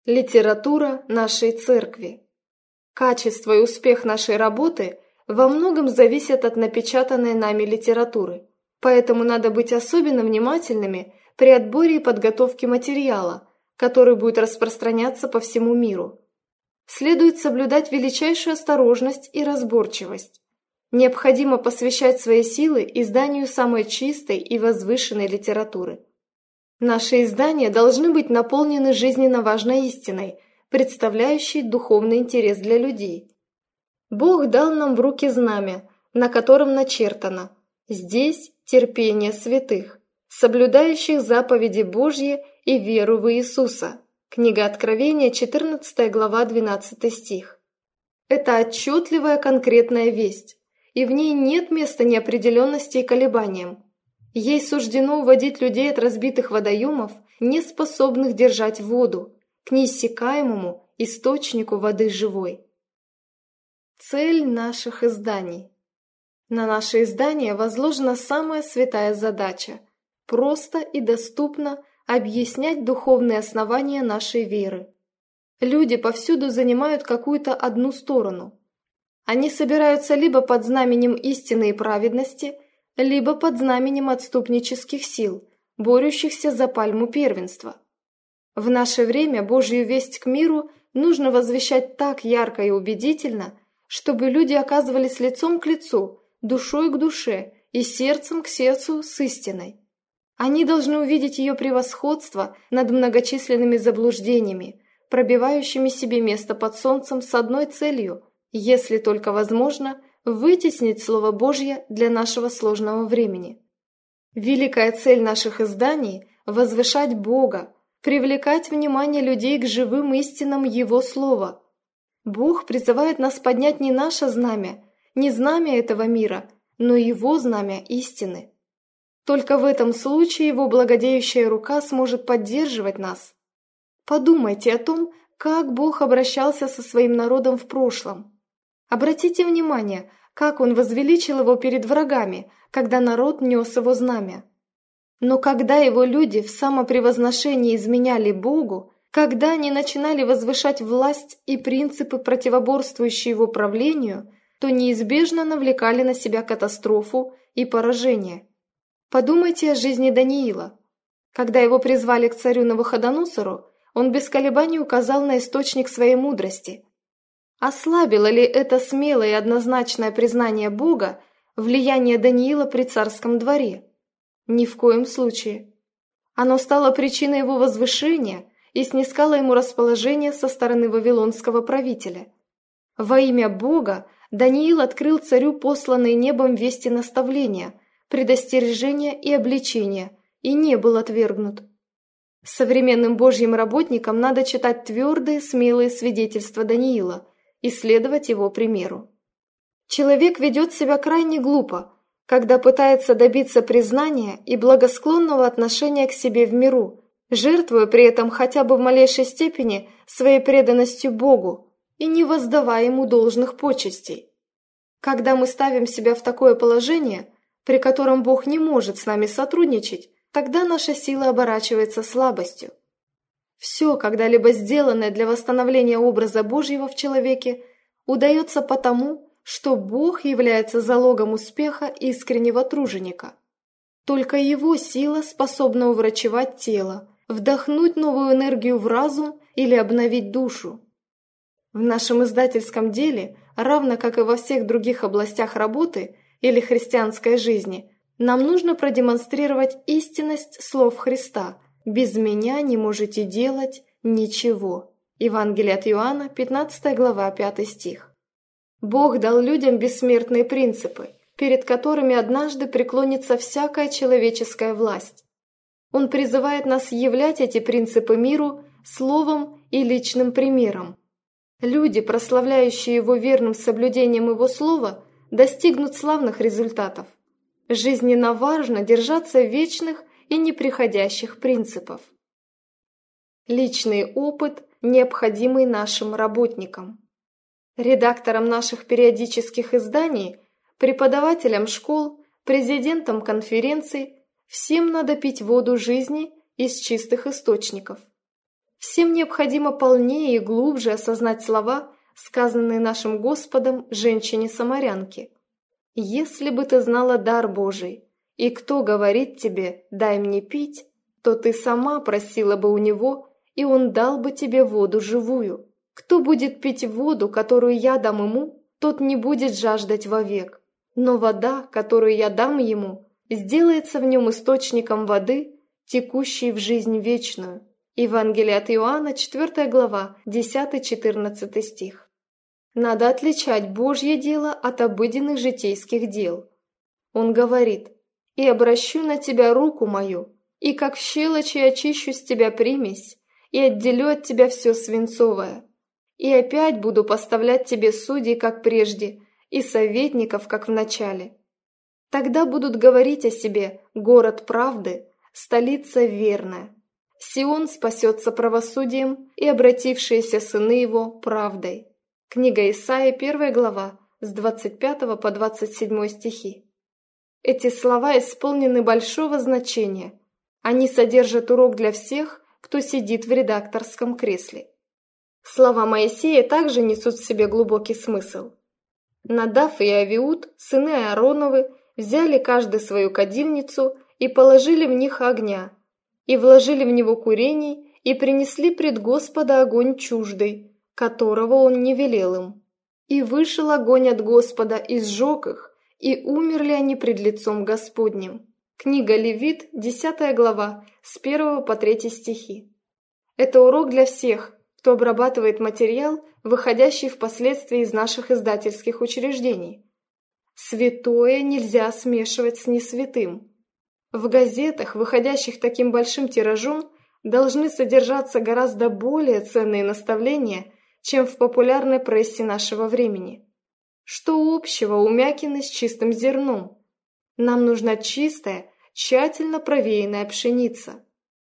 Литература нашей церкви. Качество и успех нашей работы во многом зависят от напечатанной нами литературы, поэтому надо быть особенно внимательными при отборе и подготовке материала, который будет распространяться по всему миру. Следует соблюдать величайшую осторожность и разборчивость. Необходимо посвящать свои силы изданию самой чистой и возвышенной литературы. Наши издания должны быть наполнены жизненно важной истиной, представляющей духовный интерес для людей. Бог дал нам в руки знамя, на котором начертано: «Здесь терпение святых, соблюдающих заповеди Божьи и веру в Иисуса». Книга Откровения, 14 глава, 12 стих. Это отчетливая конкретная весть, и в ней нет места неопределенности и колебаниям. Ей суждено уводить людей от разбитых водоемов, не способных держать воду, к неиссякаемому источнику воды живой. Цель наших изданий. На наше издание возложена самая святая задача – просто и доступно объяснять духовные основания нашей веры. Люди повсюду занимают какую-то одну сторону. Они собираются либо под знаменем истины и праведности, либо под знаменем отступнических сил, борющихся за пальму первенства. В наше время Божью весть к миру нужно возвещать так ярко и убедительно, чтобы люди оказывались лицом к лицу, душой к душе и сердцем к сердцу с истиной. Они должны увидеть ее превосходство над многочисленными заблуждениями, пробивающими себе место под солнцем с одной целью, если только возможно, вытеснить Слово Божье для нашего сложного времени. Великая цель наших изданий – возвышать Бога, привлекать внимание людей к живым истинам Его Слова. Бог призывает нас поднять не наше знамя, не знамя этого мира, но Его знамя истины. Только в этом случае Его благодеющая рука сможет поддерживать нас. Подумайте о том, как Бог обращался со своим народом в прошлом. Обратите внимание, как Он возвеличил его перед врагами, когда народ нес его знамя. Но когда его люди в самопревозношении изменяли Богу, когда они начинали возвышать власть и принципы, противоборствующие его правлению, то неизбежно навлекали на себя катастрофу и поражение. Подумайте о жизни Даниила. Когда его призвали к царю Навуходоносору, он без колебаний указал на источник своей мудрости. Ослабило ли это смелое и однозначное признание Бога влияние Даниила при царском дворе? Ни в коем случае. Оно стало причиной его возвышения и снискало ему расположение со стороны вавилонского правителя. Во имя Бога Даниил открыл царю посланные небом вести наставления, предостережения и обличения, и не был отвергнут. Современным Божьим работникам надо читать твердые, смелые свидетельства Даниила и следовать его примеру. Человек ведет себя крайне глупо, когда пытается добиться признания и благосклонного отношения к себе в миру, жертвуя при этом хотя бы в малейшей степени своей преданностью Богу и не воздавая ему должных почестей. Когда мы ставим себя в такое положение, при котором Бог не может с нами сотрудничать, тогда наша сила оборачивается слабостью. Все, когда-либо сделанное для восстановления образа Божьего в человеке, удается потому, что Бог является залогом успеха искреннего труженика. Только Его сила способна уврачевать тело, вдохнуть новую энергию в разум или обновить душу. В нашем издательском деле, равно как и во всех других областях работы или христианской жизни, нам нужно продемонстрировать истинность слов Христа: «Без меня не можете делать ничего». Евангелие от Иоанна, 15 глава, 5 стих. Бог дал людям бессмертные принципы, перед которыми однажды преклонится всякая человеческая власть. Он призывает нас являть эти принципы миру словом и личным примером. Люди, прославляющие Его верным соблюдением Его слова, достигнут славных результатов. Жизненно важно держаться вечных и неприходящих принципов. Личный опыт, необходимый нашим работникам. Редакторам наших периодических изданий, преподавателям школ, президентам конференций, всем надо пить воду жизни из чистых источников. всем необходимо полнее и глубже осознать слова, сказанные нашим Господом женщине-самарянке. «Если бы ты знала дар Божий, и кто говорит тебе, дай мне пить, то ты сама просила бы у него, и он дал бы тебе воду живую. Кто будет пить воду, которую я дам ему, тот не будет жаждать вовек. Но вода, которую я дам ему, сделается в нем источником воды, текущей в жизнь вечную». Евангелие от Иоанна, 4 глава, 10-14 стих. Надо отличать Божье дело от обыденных житейских дел. Он говорит: «И обращу на тебя руку мою, и как в щелочи очищу с тебя примесь, и отделю от тебя все свинцовое. И опять буду поставлять тебе судей, как прежде, и советников, как в начале. Тогда будут говорить о себе: город правды, столица верная. Сион спасется правосудием, и обратившиеся сыны его правдой». Книга Исаии, 1 глава, с 25 по 27 стихи. Эти слова исполнены большого значения. Они содержат урок для всех, кто сидит в редакторском кресле. Слова Моисея также несут в себе глубокий смысл. Надав и Авиуд, сыны Аароновы, взяли каждый свою кадильницу и положили в них огня, и вложили в него курений, и принесли пред Господа огонь чуждый, которого он не велел им. И вышел огонь от Господа и сжег их, и умерли они пред лицом Господним. Книга Левит, 10 глава, с 1 по 3 стихи. Это урок для всех, кто обрабатывает материал, выходящий впоследствии из наших издательских учреждений. Святое нельзя смешивать с несвятым. В газетах, выходящих таким большим тиражом, должны содержаться гораздо более ценные наставления, чем в популярной прессе нашего времени. Что общего у мякины с чистым зерном? Нам нужна чистая, тщательно провеянная пшеница.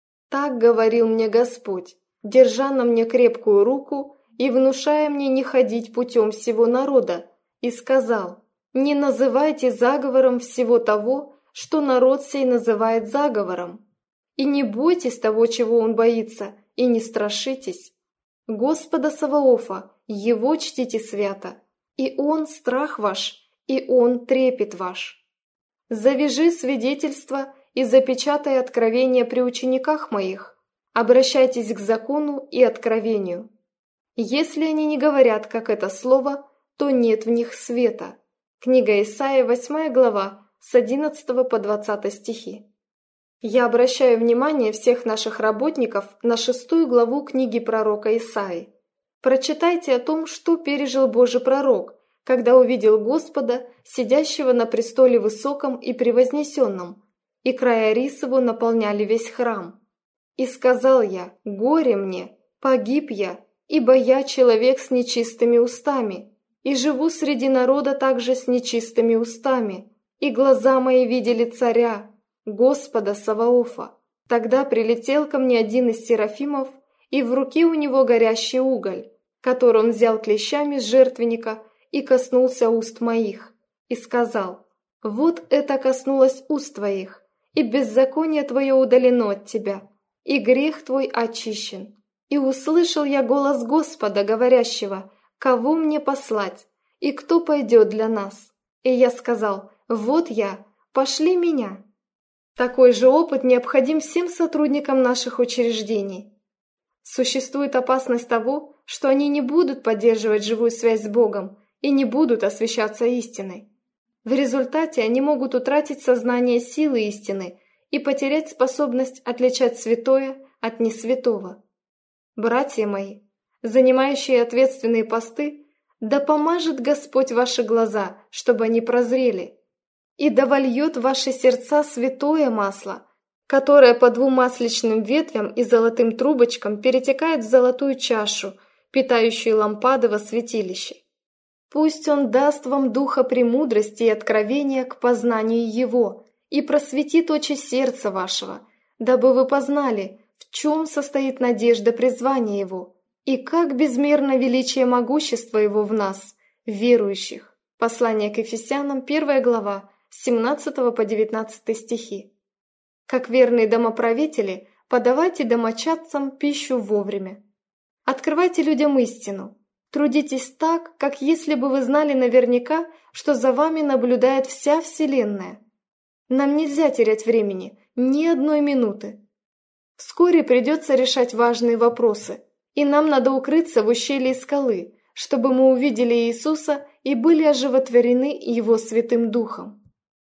Так говорил мне Господь, держа на мне крепкую руку и внушая мне не ходить путем всего народа, и сказал: «Не называйте заговором всего того, что народ сей называет заговором, и не бойтесь того, чего он боится, и не страшитесь. Господа Саваофа, Его чтите свято, и Он страх ваш, и Он трепет ваш. Завяжи свидетельство и запечатай откровение при учениках моих, обращайтесь к закону и откровению. Если они не говорят, как это слово, то нет в них света». Книга Исаии, 8 глава, с 11 по 20 стихи. Я обращаю внимание всех наших работников на 6 главу книги пророка Исаии. Прочитайте о том, что пережил Божий пророк, когда увидел Господа, сидящего на престоле высоком и превознесенном, и края рис его наполняли весь храм. «И сказал я: горе мне, погиб я, ибо я человек с нечистыми устами, и живу среди народа также с нечистыми устами, и глаза мои видели царя, Господа Саваофа». Тогда прилетел ко мне один из серафимов, и в руке у него горящий уголь, который он взял клещами с жертвенника и коснулся уст моих, и сказал: «Вот это коснулось уст твоих, и беззаконие твое удалено от тебя, и грех твой очищен». И услышал я голос Господа, говорящего: «Кого мне послать, и кто пойдет для нас?» И я сказал: «Вот я, пошли меня». Такой же опыт необходим всем сотрудникам наших учреждений. Существует опасность того, что они не будут поддерживать живую связь с Богом и не будут освящаться истиной. В результате они могут утратить сознание силы истины и потерять способность отличать святое от несвятого. Братья мои, занимающие ответственные посты, да помажет Господь ваши глаза, чтобы они прозрели, и да вольет в ваши сердца святое масло, которое по 2 масличным ветвям и золотым трубочкам перетекает в золотую чашу, питающую лампады во святилище. Пусть Он даст вам духа премудрости и откровения к познанию Его и просветит очи сердца вашего, дабы вы познали, в чем состоит надежда призвания Его, и как безмерно величие могущества Его в нас, верующих. Послание к Ефесянам, 1 глава, с 17 по 19 стихи. Как верные домоправители, Подавайте домочадцам пищу вовремя. Открывайте людям истину. Трудитесь так, как если бы вы знали наверняка, что за вами наблюдает вся Вселенная. Нам нельзя терять времени, ни одной минуты. Вскоре придется решать важные вопросы, и нам надо укрыться в ущелье скалы, чтобы мы увидели Иисуса и были оживотворены Его Святым Духом.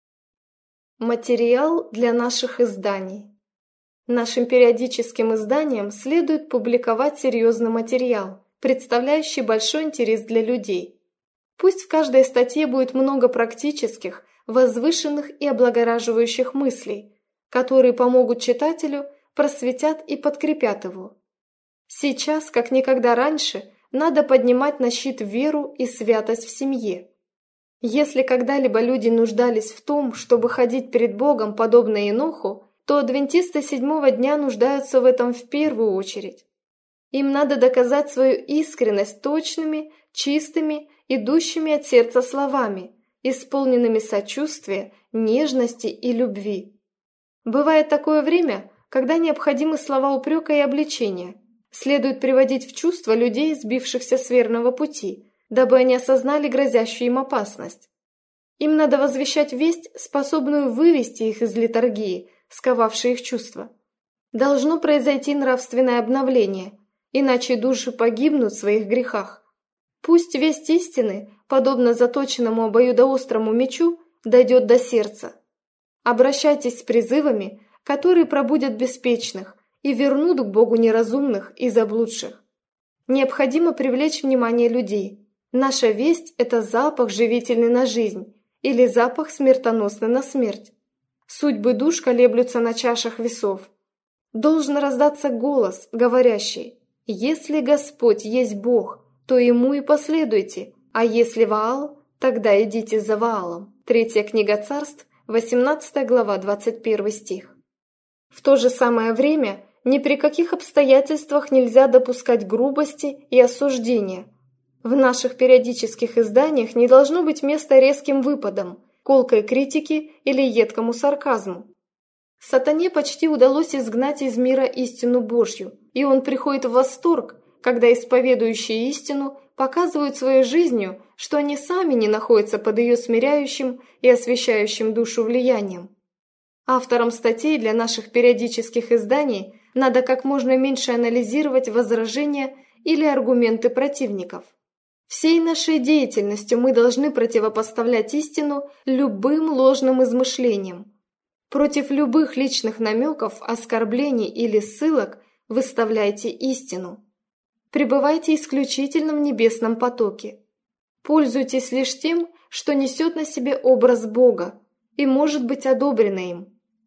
Материал для наших изданий. Нашим периодическим изданиям следует публиковать серьезный материал, представляющий большой интерес для людей. Пусть в каждой статье будет много практических, возвышенных и облагораживающих мыслей, которые помогут читателю, просветят и подкрепят его. Сейчас, как никогда раньше, надо поднимать на щит веру и святость в семье. Если когда-либо люди нуждались в том, чтобы ходить перед Богом подобно Еноху, то адвентисты седьмого дня нуждаются в этом в первую очередь. Им надо доказать свою искренность точными, чистыми, идущими от сердца словами, исполненными сочувствия, нежности и любви. Бывает такое время, когда необходимы слова упрека и обличения. Следует приводить в чувство людей, сбившихся с верного пути, дабы они осознали грозящую им опасность. Им надо возвещать весть, способную вывести их из летаргии, сковавшей их чувства. Должно произойти нравственное обновление, иначе души погибнут в своих грехах. Пусть весть истины, подобно заточенному обоюдоострому мечу, дойдет до сердца. Обращайтесь с призывами, которые пробудят беспечных и вернут к Богу неразумных и заблудших. Необходимо привлечь внимание людей. Наша весть – это запах, живительный на жизнь, или запах, смертоносный на смерть. Судьбы душ колеблются на чашах весов. Должен раздаться голос, говорящий: «Если Господь есть Бог, то Ему и последуйте, а если Ваал, тогда идите за Ваалом». 3 книга Царств, 18 глава, 21 стих. В то же самое время ни при каких обстоятельствах нельзя допускать грубости и осуждения. В наших периодических изданиях не должно быть места резким выпадам, колкой критике или едкому сарказму. Сатане почти удалось изгнать из мира истину Божью, и он приходит в восторг, когда исповедующие истину показывают своей жизнью, что они сами не находятся под ее смиряющим и освящающим душу влиянием. Авторам статей для наших периодических изданий надо как можно меньше анализировать возражения или аргументы противников. Всей нашей деятельностью мы должны противопоставлять истину любым ложным измышлениям. Против любых личных намеков, оскорблений или ссылок выставляйте истину. Пребывайте исключительно в небесном потоке. Пользуйтесь лишь тем, что несет на себе образ Бога и может быть одобрено им.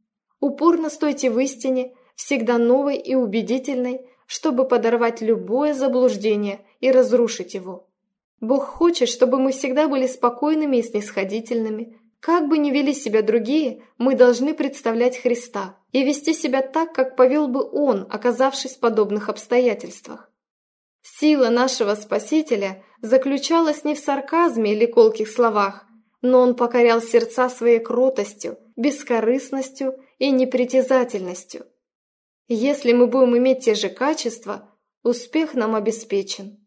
Упорно стойте в истине, всегда новой и убедительной, чтобы подорвать любое заблуждение и разрушить его. Бог хочет, чтобы мы всегда были спокойными и снисходительными. Как бы ни вели себя другие, мы должны представлять Христа и вести себя так, как повел бы Он, оказавшись в подобных обстоятельствах. Сила нашего Спасителя заключалась не в сарказме или колких словах, но Он покорял сердца своей кротостью, бескорыстностью и непритязательностью. Если мы будем иметь те же качества, успех нам обеспечен.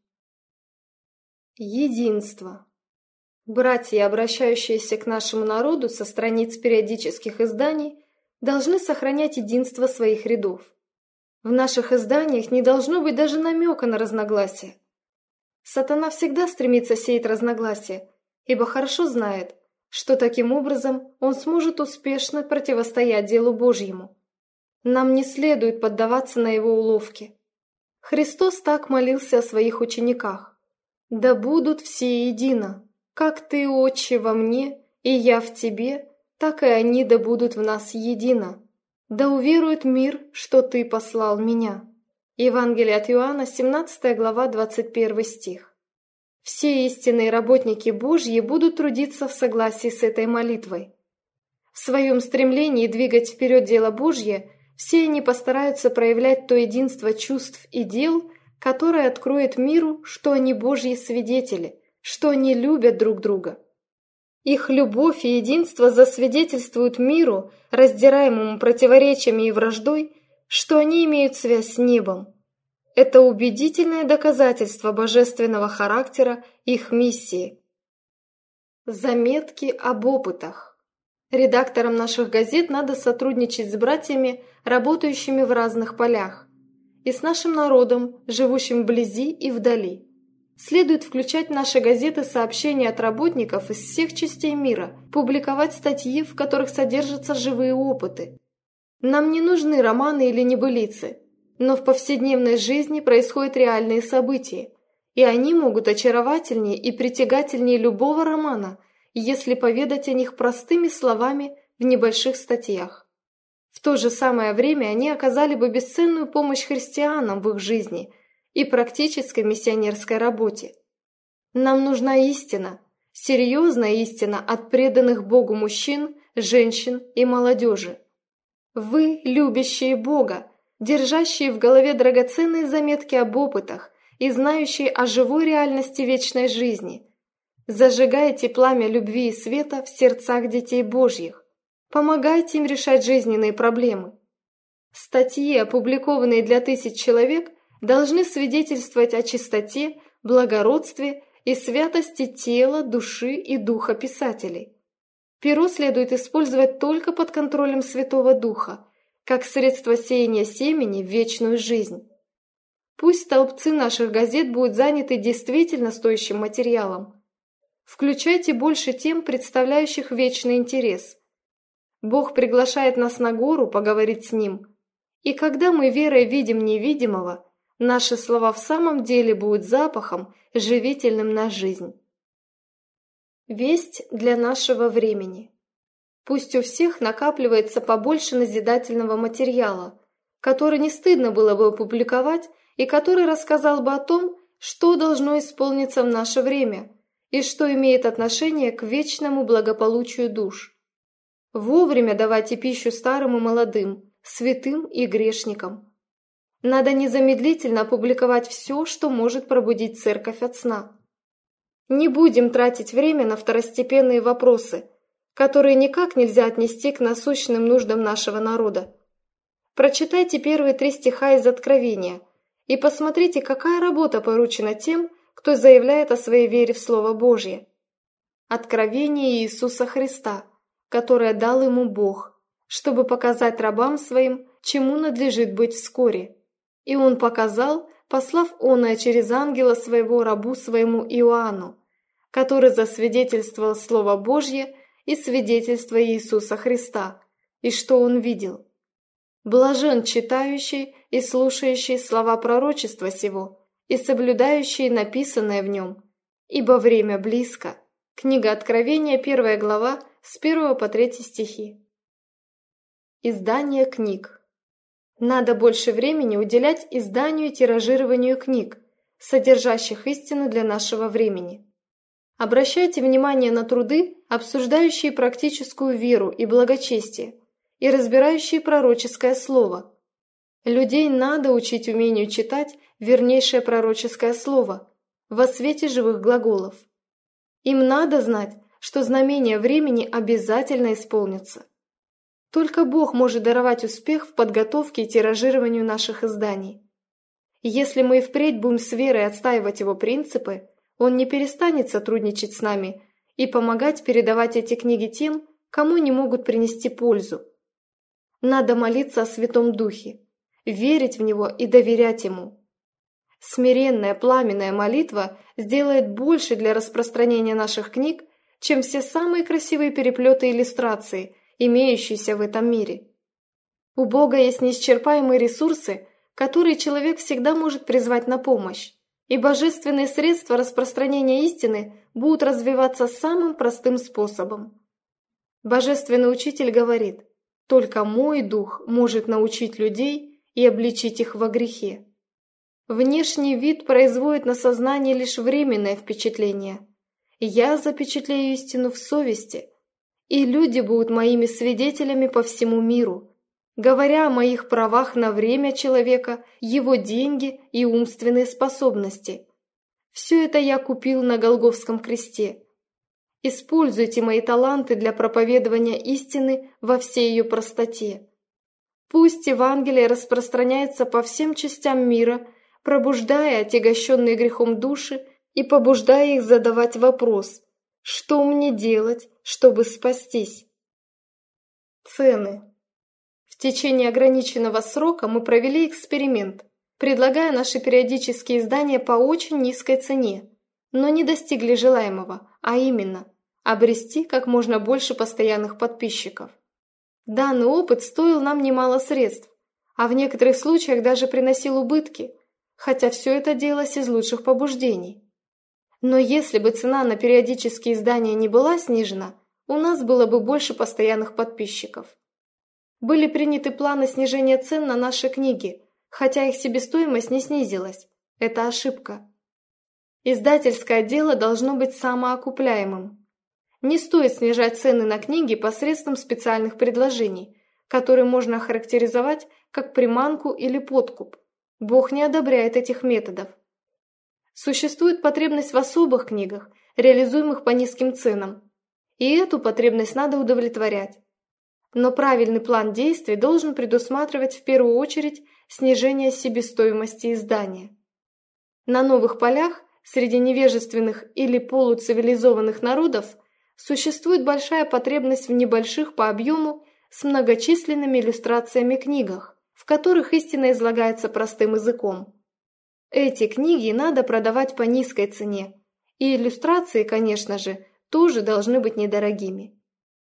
Единство. Братья, обращающиеся к нашему народу со страниц периодических изданий, должны сохранять единство своих рядов. В наших изданиях не должно быть даже намека на разногласия. Сатана всегда стремится сеять разногласия, ибо хорошо знает, что таким образом он сможет успешно противостоять делу Божьему. Нам не следует поддаваться на его уловки. Христос так молился о своих учениках: «Да будут все едино, как Ты, Отче, во мне, и я в Тебе, так и они да будут в нас едино. Да уверует мир, что Ты послал меня». Евангелие от Иоанна, 17 глава, 21 стих. Все истинные работники Божьи будут трудиться в согласии с этой молитвой. В своем стремлении двигать вперед дело Божье, все они постараются проявлять то единство чувств и дел, которое откроет миру, что они Божьи свидетели, что они любят друг друга. Их любовь и единство засвидетельствуют миру, раздираемому противоречиями и враждой, что они имеют связь с небом. Это убедительное доказательство божественного характера их миссии. Заметки об опытах. Редакторам наших газет надо сотрудничать с братьями, работающими в разных полях, и с нашим народом, живущим вблизи и вдали. Следует включать в наши газеты сообщения от работников из всех частей мира, публиковать статьи, в которых содержатся живые опыты. Нам не нужны романы или небылицы, но в повседневной жизни происходят реальные события, и они могут очаровательнее и притягательнее любого романа, если поведать о них простыми словами в небольших статьях. В то же самое время они оказали бы бесценную помощь христианам в их жизни и практической миссионерской работе. Нам нужна истина, серьезная истина от преданных Богу мужчин, женщин и молодежи. Вы, любящие Бога, держащие в голове драгоценные заметки об опытах и знающие о живой реальности вечной жизни, зажигайте пламя любви и света в сердцах детей Божьих, помогайте им решать жизненные проблемы. Статьи, опубликованные для тысяч человек, должны свидетельствовать о чистоте, благородстве и святости тела, души и духа писателей. Перо следует использовать только под контролем Святого Духа, как средство сеяния семени в вечную жизнь. Пусть столбцы наших газет будут заняты действительно стоящим материалом. Включайте больше тем, представляющих вечный интерес. Бог приглашает нас на гору поговорить с Ним, и когда мы верой видим невидимого, наши слова в самом деле будут запахом, живительным на жизнь. Весть для нашего времени. Пусть у всех накапливается побольше назидательного материала, который не стыдно было бы опубликовать и который рассказал бы о том, что должно исполниться в наше время и что имеет отношение к вечному благополучию душ. Вовремя давайте пищу старым и молодым, святым и грешникам. Надо незамедлительно опубликовать все, что может пробудить церковь от сна. Не будем тратить время на второстепенные вопросы, которые никак нельзя отнести к насущным нуждам нашего народа. Прочитайте первые 3 стиха из Откровения и посмотрите, какая работа поручена тем, кто заявляет о своей вере в Слово Божье. Откровение Иисуса Христа, которое дал ему Бог, чтобы показать рабам своим, чему надлежит быть вскоре. И он показал, послав оное через ангела своего рабу своему Иоанну, который засвидетельствовал Слово Божье и свидетельство Иисуса Христа, и что он видел. Блажен читающий и слушающий слова пророчества сего, и соблюдающий написанное в нем, ибо время близко. Книга Откровения, 1 глава, с 1 по 3 стихи. Издание книг. Надо больше времени уделять изданию и тиражированию книг, содержащих истину для нашего времени. Обращайте внимание на труды, обсуждающие практическую веру и благочестие, и разбирающие пророческое слово. Людей надо учить умению читать вернейшее пророческое слово во свете живых глаголов. Им надо знать, что знамения времени обязательно исполнятся. Только Бог может даровать успех в подготовке и тиражированию наших изданий. Если мы и впредь будем с верой отстаивать его принципы, он не перестанет сотрудничать с нами и помогать передавать эти книги тем, кому не могут принести пользу. Надо молиться о Святом Духе, верить в Него и доверять Ему. Смиренная пламенная молитва сделает больше для распространения наших книг, чем все самые красивые переплеты и иллюстрации, имеющиеся в этом мире. У Бога есть неисчерпаемые ресурсы, которые человек всегда может призвать на помощь, и божественные средства распространения истины будут развиваться самым простым способом. Божественный учитель говорит: «Только мой дух может научить людей и обличить их во грехе». Внешний вид производит на сознание лишь временное впечатление. Я запечатлею истину в совести, и люди будут моими свидетелями по всему миру, говоря о моих правах на время человека, его деньги и умственные способности. Все это я купил на Голгофском кресте. Используйте мои таланты для проповедования истины во всей ее простоте. Пусть Евангелие распространяется по всем частям мира, пробуждая отягощенные грехом души и побуждая их задавать вопрос: что мне делать, чтобы спастись? Цены. В течение ограниченного срока мы провели эксперимент, предлагая наши периодические издания по очень низкой цене, но не достигли желаемого, а именно обрести как можно больше постоянных подписчиков. Данный опыт стоил нам немало средств, а в некоторых случаях даже приносил убытки, хотя все это делалось из лучших побуждений. Но если бы цена на периодические издания не была снижена, у нас было бы больше постоянных подписчиков. Были приняты планы снижения цен на наши книги, хотя их себестоимость не снизилась. Это ошибка. Издательское дело должно быть самоокупляемым. Не стоит снижать цены на книги посредством специальных предложений, которые можно охарактеризовать как приманку или подкуп. Бог не одобряет этих методов. Существует потребность в особых книгах, реализуемых по низким ценам, и эту потребность надо удовлетворять. Но правильный план действий должен предусматривать в первую очередь снижение себестоимости издания. На новых полях, среди невежественных или полуцивилизованных народов, существует большая потребность в небольших по объему с многочисленными иллюстрациями книгах, в которых истина излагается простым языком. Эти книги надо продавать по низкой цене, и иллюстрации, конечно же, тоже должны быть недорогими.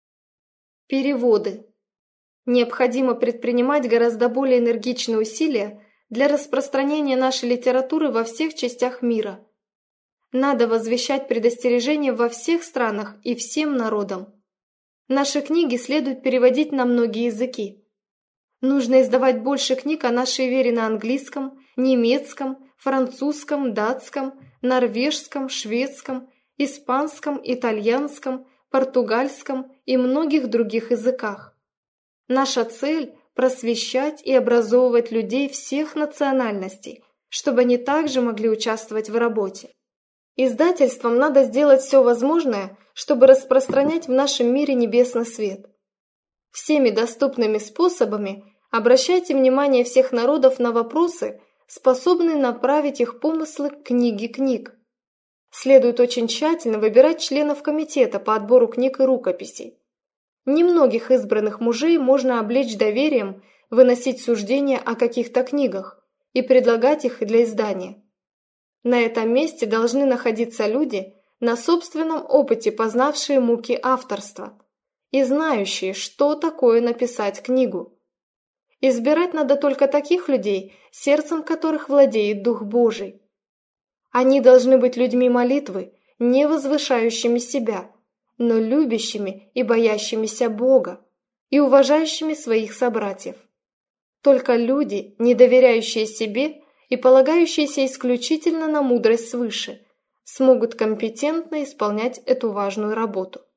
Переводы. Необходимо предпринимать гораздо более энергичные усилия для распространения нашей литературы во всех частях мира. Надо возвещать предостережения во всех странах и всем народам. Наши книги следует переводить на многие языки. Нужно издавать больше книг о нашей вере на английском, немецком, французском, датском, норвежском, шведском, испанском, итальянском, португальском и многих других языках. Наша цель – просвещать и образовывать людей всех национальностей, чтобы они также могли участвовать в работе. Издательствам надо сделать все возможное, чтобы распространять в нашем мире небесный свет. Всеми доступными способами обращайте внимание всех народов на вопросы, способные направить их помыслы к книге книг. Следует очень тщательно выбирать членов комитета по отбору книг и рукописей. Немногих избранных мужей можно облечь доверием выносить суждения о каких-то книгах и предлагать их для издания. На этом месте должны находиться люди, на собственном опыте познавшие муки авторства и знающие, что такое написать книгу. Избирать надо только таких людей, сердцем которых владеет Дух Божий. Они должны быть людьми молитвы, не возвышающими себя, но любящими и боящимися Бога и уважающими своих собратьев. Только люди, не доверяющие себе и полагающиеся исключительно на мудрость свыше, смогут компетентно исполнять эту важную работу.